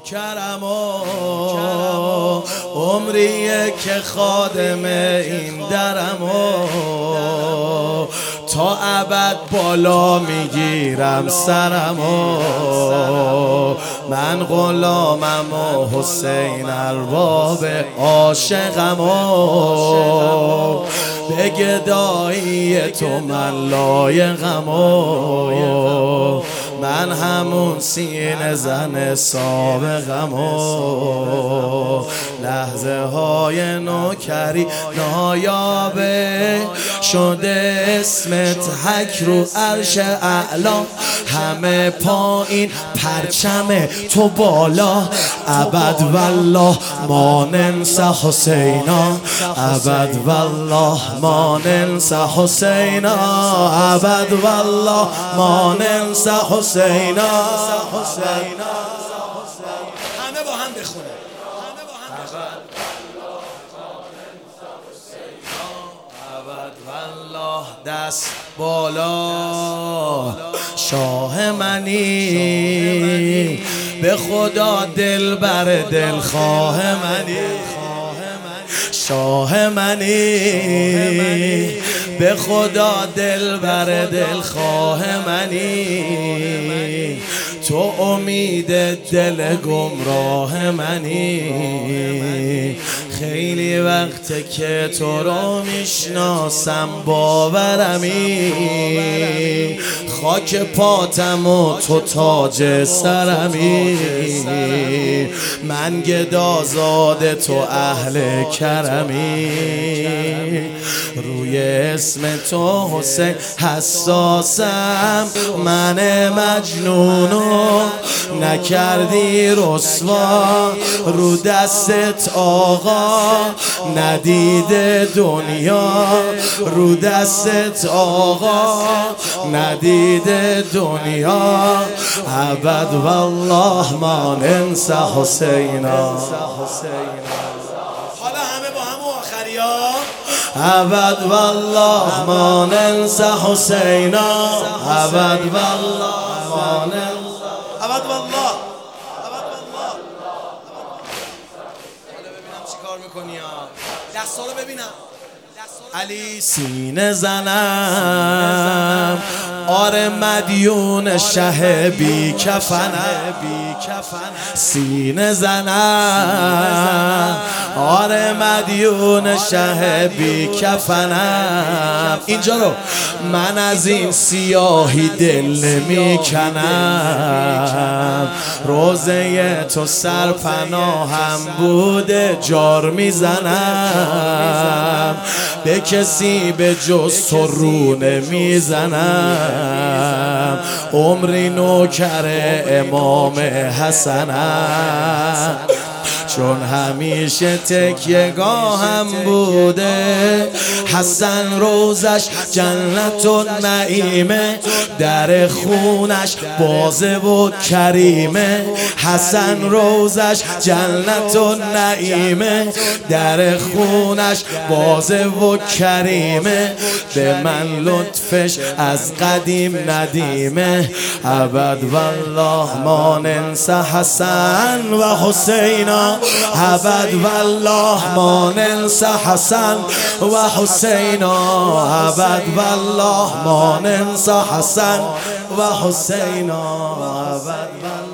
کرم عمریه که خادم این درم تا ابد بالا میگیرم سرم من غلامم و حسین ارباب عاشقم به گدایی تو من لایقم من همون سینه زن سابقم لحظه های نوکری نایابه شده اسمت حک رو عرش اعلا همه پایین پرچم تو بالا ابد والله ما ننسى حسینا ابد والله ما ننسى حسینا ابد والله ما ننسى حسینا همه با هم بخونه ابد والله دست بالا شاه منی به خدا دل بر دل خواه منی شاه منی به خدا دل بر دل خواه منی تو امید دل گمراه منی خیلی وقته که تو رو میشناسم باورمی خاک پاتم و تو تاج سرمی من گدازاد تو اهل کرمی روی اسم تو حسین حساسم من مجنونو نکردی رسوا رو دستت آقا ندیده دنیا رو دستت آقا ندیده دنیا ابد والله ما ننسى حسینا حالا همه با هم آخریا ابد والله ما ننسى حسینا ابد والله ما ننسى ابد والله حالا ببینم چی کار میکنی دستا رو ببینم علی سینه زنم آره مدیون شه بی کفنم سینه زنم آره مدیون شه بی کفنم اینجا رو من از این سیاهی دل نمی کنم روزه تو سرپناهم بوده جار میزنم به کسی به جز تو رو نمیزنم عمری نوکر امام حسنم چون همیشه تکیه‌گاهم بوده حسن روزش جنت و نعیمه در خونش بازه و کریمه حسن روزش جنت و نعیمه در خونش بازه و کریمه به من لطفش از قدیم ندیمه ابد والله ما ننسى حسن و حسینا ابد والله ما ننسى حسن و حسینا ابد والله ما ننسى حسن و حسینا ابد والله